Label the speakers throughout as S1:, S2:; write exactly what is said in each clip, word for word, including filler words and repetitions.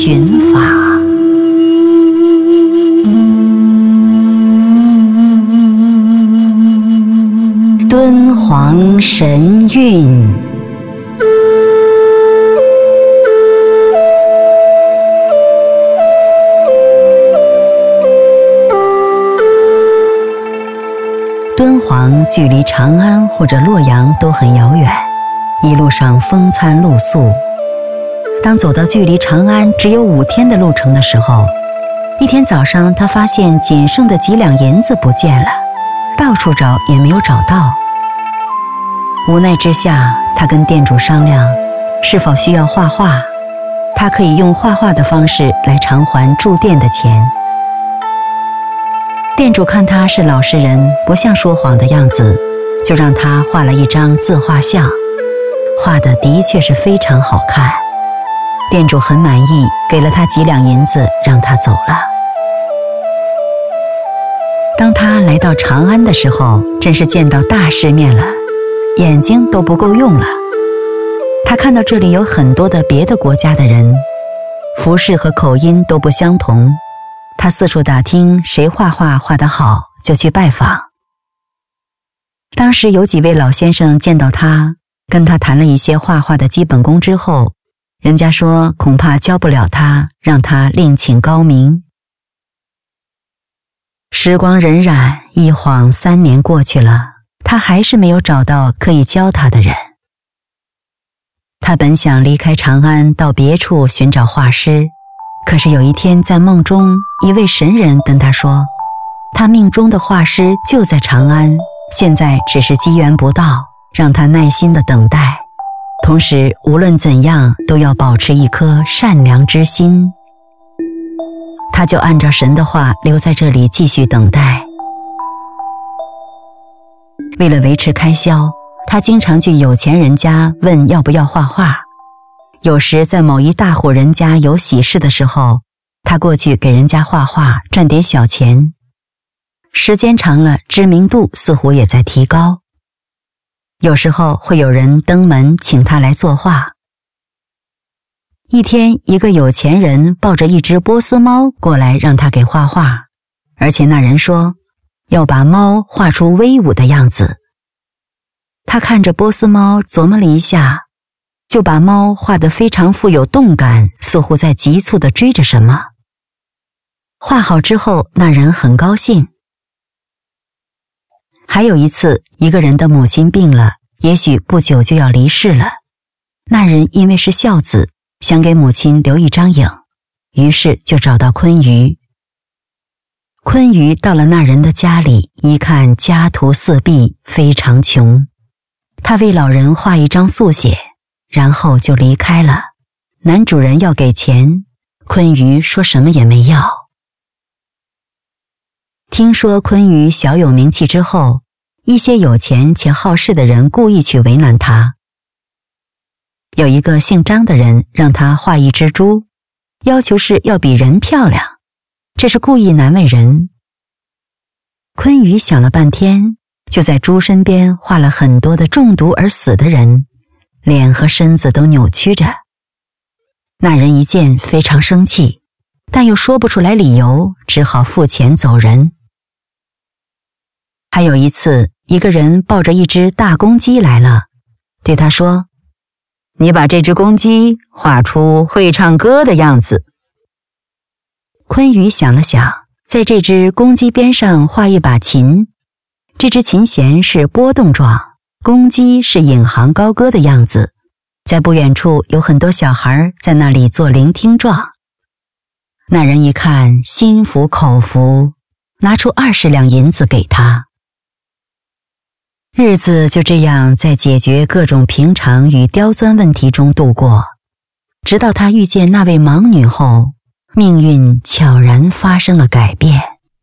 S1: 寻法。敦煌神韵。敦煌距离长安或者洛阳都很遥远，一路上风餐露宿。当走到距离长安只有五天的路程的时候，一天早上他发现仅剩的几两银子不见了，到处找也没有找到。无奈之下，他跟店主商量是否需要画画，他可以用画画的方式来偿还住店的钱。店主看他是老实人，不像说谎的样子，就让他画了一张自画像，画的的确是非常好看。店主很满意，给了他几两银子，让他走了。当他来到长安的时候，真是见到大世面了，眼睛都不够用了。他看到这里有很多的别的国家的人，服饰和口音都不相同。他四处打听谁画画画得好，就去拜访。当时有几位老先生见到他，跟他谈了一些画画的基本功之后，人家说恐怕教不了他，让他另请高明。时光荏苒，一晃三年过去了，他还是没有找到可以教他的人。他本想离开长安，到别处寻找画师，可是有一天在梦中，一位神人跟他说，他命中的画师就在长安，现在只是机缘不到，让他耐心地等待，同时无论怎样都要保持一颗善良之心。他就按照神的话留在这里继续等待。为了维持开销，他经常去有钱人家问要不要画画。有时在某一大户人家有喜事的时候，他过去给人家画画，赚点小钱。时间长了，知名度似乎也在提高。有时候会有人登门请他来作画。一天，一个有钱人抱着一只波斯猫过来让他给画画，而且那人说要把猫画出威武的样子。他看着波斯猫琢磨了一下，就把猫画得非常富有动感，似乎在急促地追着什么。画好之后，那人很高兴。还有一次，一个人的母亲病了，也许不久就要离世了。那人因为是孝子，想给母亲留一张影，于是就找到昆瑜。昆瑜到了那人的家里，一看家徒四壁，非常穷。他为老人画一张速写，然后就离开了。男主人要给钱，昆瑜说什么也没要。听说昆瑜小有名气之后，一些有钱且好事的人故意去为难他。有一个姓张的人让他画一只猪，要求是要比人漂亮，这是故意难为人。昆瑜想了半天，就在猪身边画了很多的中毒而死的人，脸和身子都扭曲着。那人一见非常生气，但又说不出来理由，只好付钱走人。还有一次，一个人抱着一只大公鸡来了，对他说，你把这只公鸡画出会唱歌的样子。昆瑜想了想，在这只公鸡边上画一把琴，这只琴弦是波动状，公鸡是引吭高歌的样子，在不远处有很多小孩在那里做聆听状。那人一看，心服口服，拿出二十两银子给他。日子就这样在解决各种平常与刁钻问题中度过，直到他遇见那位盲女后，命运悄然发生了改变。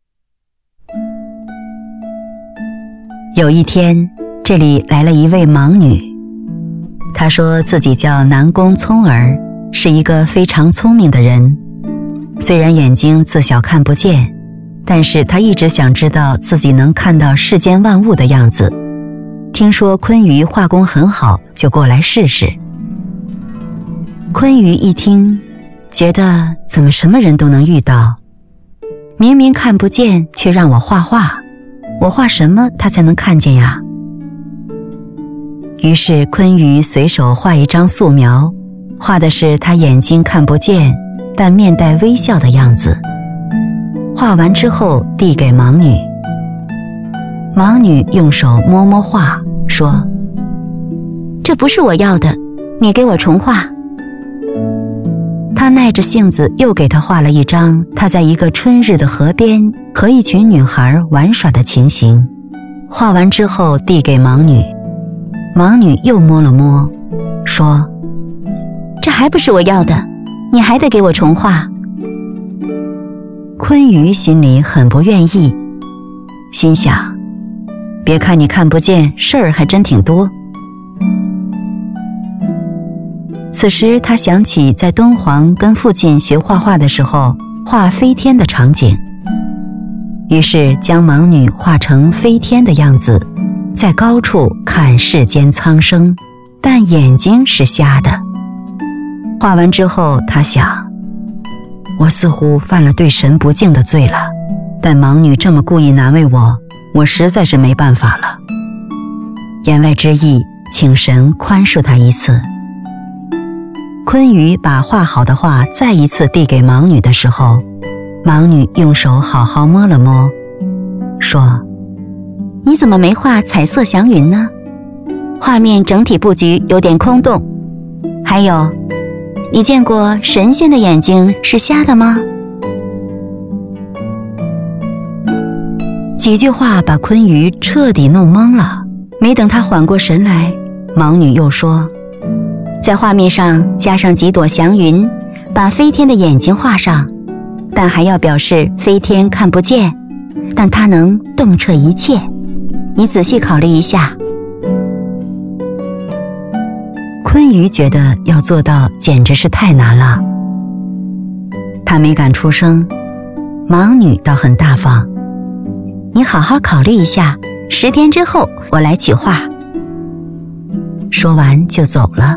S1: 有一天，这里来了一位盲女，她说自己叫南宫聪儿，是一个非常聪明的人。虽然眼睛自小看不见，但是她一直想知道自己能看到世间万物的样子。听说昆瑜画工很好，就过来试试。昆瑜一听， 觉得怎么什么人都能遇到，明明看不见却让我画画，我画什么他才能看见呀？于是坤瑜随手画一张素描，画的是他眼睛看不见但面带微笑的样子。画完之后递给盲女，盲女用手摸摸画，说：这不是我要的，你给我重画。他耐着性子又给他画了一张他在一个春日的河边和一群女孩玩耍的情形。画完之后递给盲女，盲女又摸了摸，说：这还不是我要的，你还得给我重画。坤瑜心里很不愿意，心想：别看你看不见，事儿还真挺多。此时他想起在敦煌跟父亲学画画的时候画飞天的场景，于是将盲女画成飞天的样子，在高处看世间苍生，但眼睛是瞎的。画完之后他想，我似乎犯了对神不敬的罪了，但盲女这么故意难为我，我实在是没办法了。言外之意，请神宽恕他一次。坤瑜把画好的画再一次递给盲女的时候，盲女用手好好摸了摸，说：你怎么没画彩色祥云呢？画面整体布局有点空洞。还有，你见过神仙的眼睛是瞎的吗？几句话把坤瑜彻底弄懵了，没等他缓过神来，盲女又说：在画面上加上几朵祥云，把飞天的眼睛画上，但还要表示飞天看不见，但它能洞彻一切。你仔细考虑一下。坤瑜觉得要做到简直是太难了，他没敢出声。盲女倒很大方：你好好考虑一下，十天之后我来取画。说完就走了。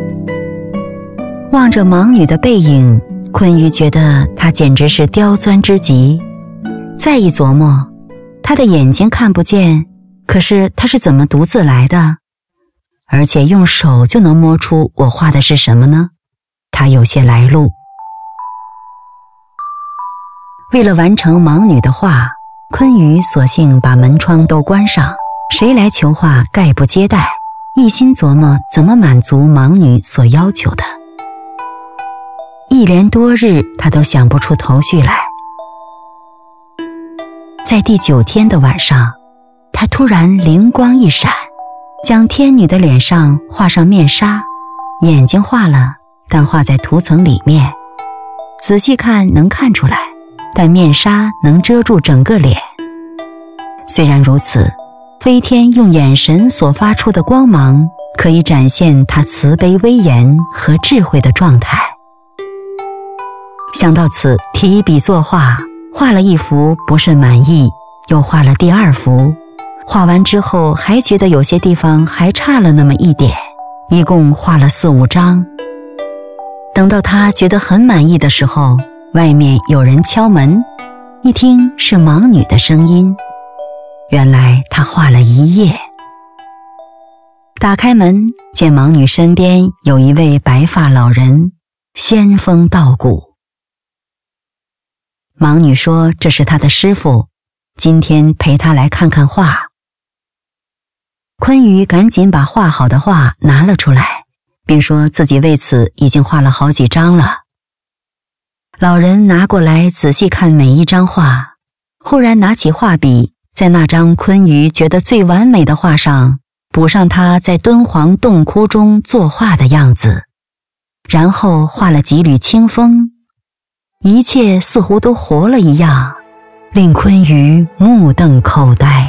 S1: 望着盲女的背影，坤瑜觉得她简直是刁钻之极。再一琢磨，她的眼睛看不见，可是她是怎么独自来的？而且用手就能摸出我画的是什么呢？她有些来路。为了完成盲女的画，坤瑜索性把门窗都关上，谁来求画概不接待，一心琢磨怎么满足盲女所要求的。一连多日他都想不出头绪来。在第九天的晚上，他突然灵光一闪，将天女的脸上画上面纱，眼睛画了，但画在涂层里面，仔细看能看出来，但面纱能遮住整个脸。虽然如此，飞天用眼神所发出的光芒可以展现他慈悲威严和智慧的状态。想到此，提笔作画，画了一幅不甚满意，又画了第二幅，画完之后还觉得有些地方还差了那么一点，一共画了四五张。等到他觉得很满意的时候，外面有人敲门，一听是盲女的声音，原来他画了一夜。打开门，见盲女身边有一位白发老人，仙风道骨。盲女说这是她的师傅，今天陪她来看看画。坤瑜赶紧把画好的画拿了出来，并说自己为此已经画了好几张了。老人拿过来仔细看每一张画，忽然拿起画笔，在那张坤瑜觉得最完美的画上补上他在敦煌洞窟中作画的样子，然后画了几缕清风，一切似乎都活了一样，令坤瑜目瞪口呆。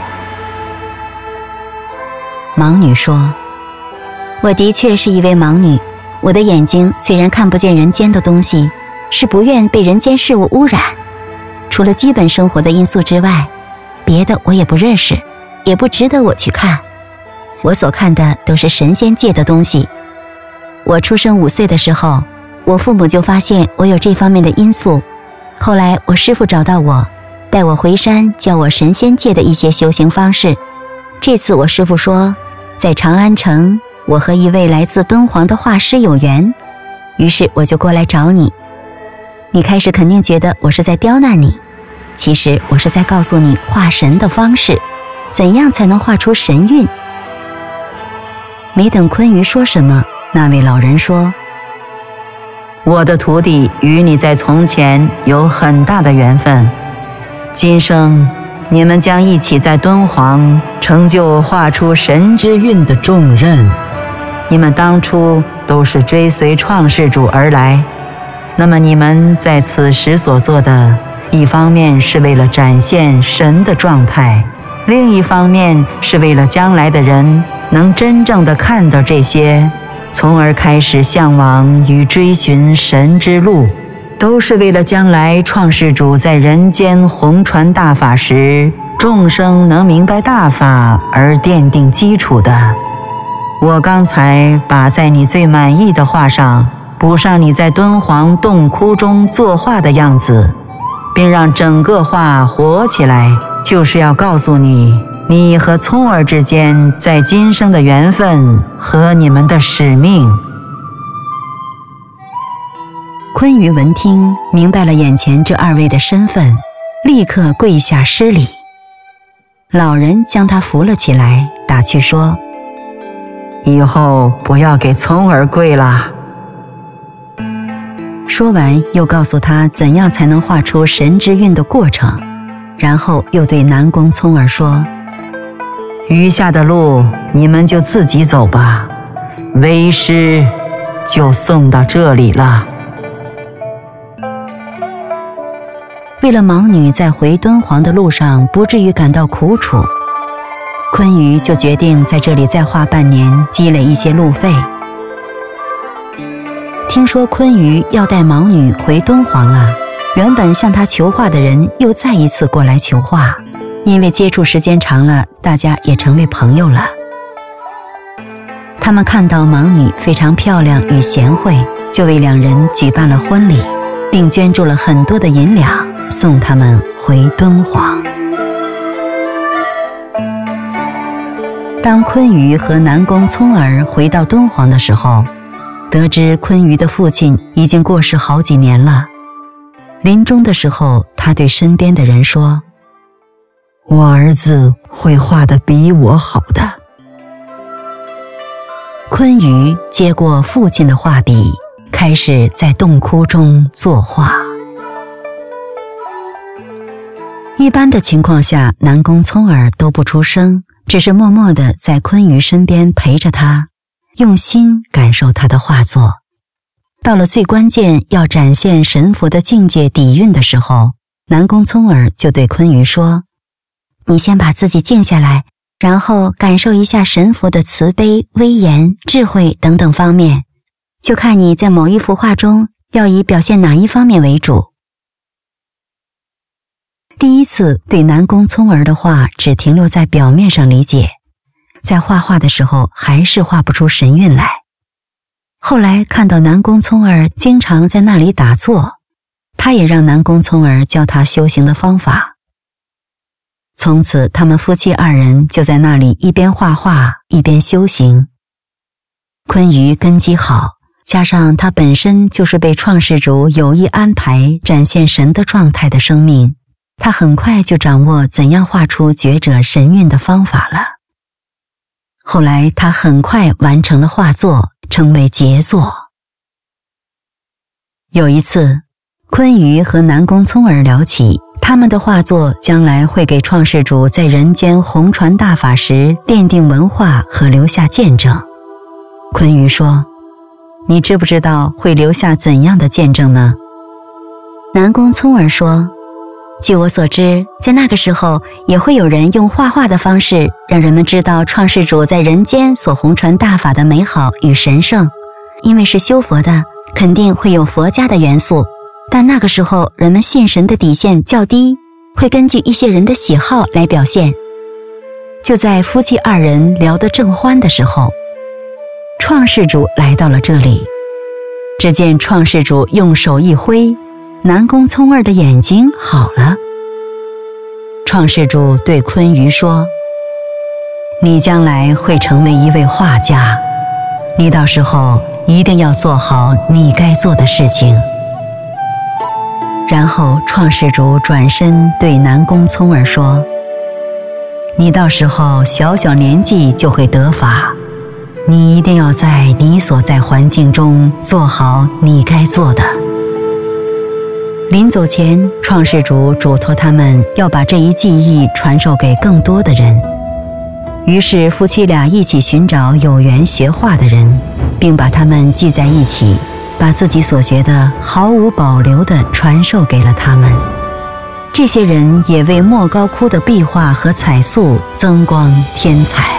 S1: 盲女说：我的确是一位盲女，我的眼睛虽然看不见人间的东西，是不愿被人间事物污染，除了基本生活的因素之外，别的我也不认识，也不值得我去看。我所看的都是神仙界的东西。我出生五岁的时候， 我父母就发现我有这方面的因素。后来我师父找到我，带我回山，教我神仙界的一些修行方式。这次我师父说，在长安城，我和一位来自敦煌的画师有缘，于是我就过来找你。你开始肯定觉得我是在刁难你，其实我是在告诉你画神的方式，怎样才能画出神韵。没等坤瑜说什么，那位老人说，
S2: 我的徒弟与你在从前有很大的缘分，今生你们将一起在敦煌成就画出神之韵的重任。你们当初都是追随创世主而来，那么你们在此时所做的，一方面是为了展现神的状态，另一方面是为了将来的人能真正地看到这些，从而开始向往与追寻神之路，都是为了将来创世主在人间弘传大法时，众生能明白大法而奠定基础的。我刚才把在你最满意的画上补上你在敦煌洞窟中作画的样子，并让整个画活起来，就是要告诉你，你和聪儿之间在今生的缘分和你们的使命。
S1: 坤瑜闻听，明白了眼前这二位的身份，立刻跪下施礼。老人将他扶了起来，打趣说，
S2: 以后不要给聪儿跪了。
S1: 说完又告诉他怎样才能画出神之韵的过程，然后又对南宫聪儿说，
S2: 余下的路你们就自己走吧，为师就送到这里了。
S1: 为了毛女在回敦煌的路上不至于感到苦楚，坤瑜就决定在这里再画半年，积累一些路费。听说坤瑜要带毛女回敦煌了，原本向他求画的人又再一次过来求画，因为接触时间长了，大家也成为朋友了。他们看到盲女非常漂亮与贤惠，就为两人举办了婚礼，并捐助了很多的银两，送他们回敦煌。当坤瑜和南宫聪儿回到敦煌的时候，得知坤瑜的父亲已经过世好几年了。临终的时候，他对身边的人说，
S2: 我儿子会画得比我好的。
S1: 坤瑜接过父亲的画笔，开始在洞窟中作画。一般的情况下，南宫聪儿都不出声，只是默默地在坤瑜身边陪着他，用心感受他的画作。到了最关键要展现神佛的境界底蕴的时候，南宫聪儿就对坤瑜说，你先把自己静下来，然后感受一下神佛的慈悲、威严、智慧等等方面，就看你在某一幅画中要以表现哪一方面为主。第一次对南宫聪儿的画只停留在表面上理解，在画画的时候还是画不出神韵来。后来看到南宫聪儿经常在那里打坐，他也让南宫聪儿教他修行的方法。从此他们夫妻二人就在那里一边画画一边修行。坤瑜根基好，加上他本身就是被创世主有意安排展现神的状态的生命，他很快就掌握怎样画出觉者神韵的方法了。后来他很快完成了画作，成为杰作。有一次，坤瑜和南宫聪儿聊起他们的画作将来会给创世主在人间弘传大法时奠定文化和留下见证。坤瑜说，你知不知道会留下怎样的见证呢？南宫聪儿说，据我所知，在那个时候也会有人用画画的方式让人们知道创世主在人间所弘传大法的美好与神圣。因为是修佛的，肯定会有佛家的元素，但那个时候人们信神的底线较低，会根据一些人的喜好来表现。就在夫妻二人聊得正欢的时候，创世主来到了这里。 只见创世主用手一挥，南宫聪儿的眼睛好了。创世主对鲲鱼说：你将来会成为一位画家，你到时候一定要做好你该做的事情。然后创世主转身对南宫聪儿说：你到时候小小年纪就会得法，你一定要在你所在环境中做好你该做的。临走前，创世主嘱托他们要把这一技艺传授给更多的人。于是夫妻俩一起寻找有缘学画的人，并把他们聚在一起，把自己所学的毫无保留地传授给了他们。这些人也为莫高窟的壁画和彩塑增光添彩。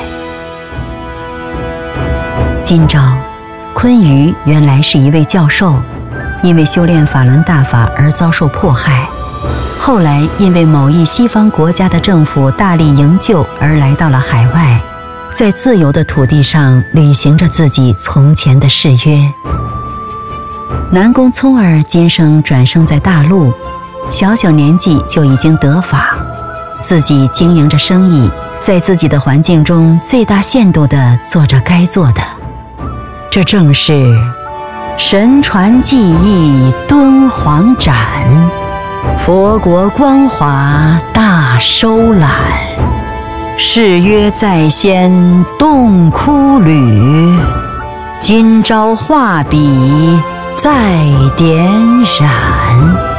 S1: 今朝，鲲鱼原来是一位教授，因为修炼法轮大法而遭受迫害，后来因为某一西方国家的政府大力营救而来到了海外，在自由的土地上履行着自己从前的誓约。南宫聪儿今生转生在大陆，小小年纪就已经得法，自己经营着生意，在自己的环境中最大限度地做着该做的。这正是神传技艺敦煌展，佛国光华大收揽，誓约在先洞窟履，今朝画笔再点染。